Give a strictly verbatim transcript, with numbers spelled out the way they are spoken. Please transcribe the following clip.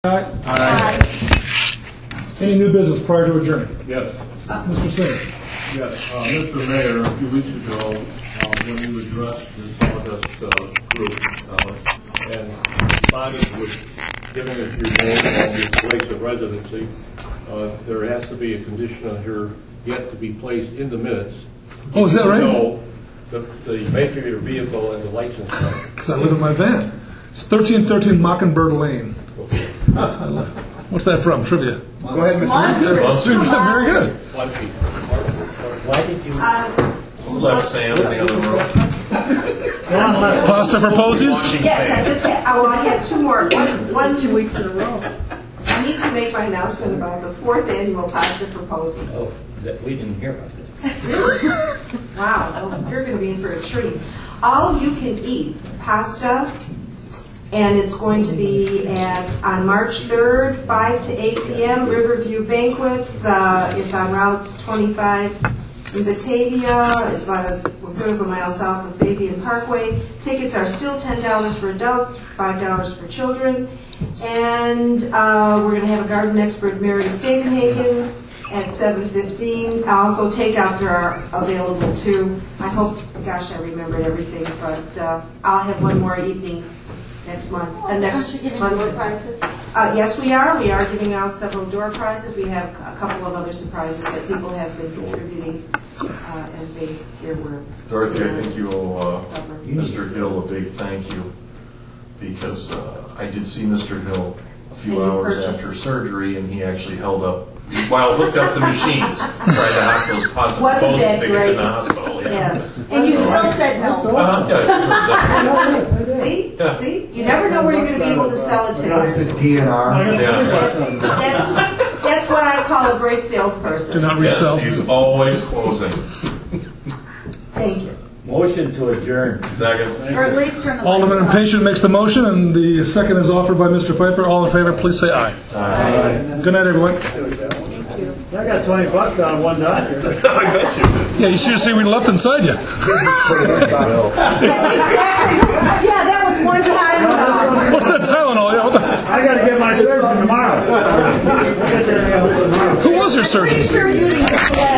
Aye. Aye. Any new business prior to adjourning? Yes. Mister Singer. Yes. Uh, Mister Mayor, a few weeks ago, uh, when you addressed the sawdust uh, group uh, and responded with giving us your vote on your place of residency, uh, there has to be a condition on here yet to be placed in the minutes. Oh, is that right? No, the, the make of your vehicle and the license number. Because I live in my van. It's thirteen thirteen Mockingbird Lane. Okay. What's that from? Trivia. Go ahead, Mister Munster. Yeah, very good. Plenty. Why did you Left Sam in the other room. Pasta for posies? Yes, I just had, oh, well, I had two more. One, one two weeks in a row. I need to make my announcement about the fourth annual pasta for posies. Oh, that we didn't hear about this. Wow, well, you're going to be in for a treat. All you can eat pasta, and it's going to be at on March third, five to eight p.m. Riverview Banquets. Uh, it's on Route twenty-five in Batavia. It's about a quarter of a mile south of Fabian Parkway. Tickets are still ten dollars for adults, five dollars for children. And uh, we're going to have a garden expert, Mary Stavenhagen, at seven fifteen. Also, takeouts are available too. I hope, gosh, I remembered everything, but uh, I'll have one more evening next month. Uh, next Aren't you giving month. door prizes? Uh, yes, we are. We are giving out several door prizes. We have a couple of other surprises that people have been contributing uh, as they hear word. Dorothy, I think you owe uh, Supper. Mister Hill a big thank you, because uh, I did see Mister Hill a few And you hours purchased- after surgery, and he actually held up, while hooked up the machines, tried to knock those positive Wasn't postage that tickets in great? the hospital. Yeah. Yes. And you still said no. Uh-huh, yeah, See? Yeah. See? You never know where you're going to be able to sell it to. It's a D N R. yeah. That's, that's what I call a great Do salesperson. not Yes, resell. he's always closing. Thank you. Motion to adjourn. Second. Or at least turn the Alderman lights Impatient makes the motion, and the second is offered by Mister Piper. All in favor, please say aye. Aye. Good night, everyone. I got twenty bucks on one dollar. I bet you did. Yeah, you should have seen we left inside you. Exactly. Yeah, that was one time. What's that Tylenol? Yeah, what the f- I gotta get my surgeon tomorrow. Who was your Pretty surgeon? sure you didn't get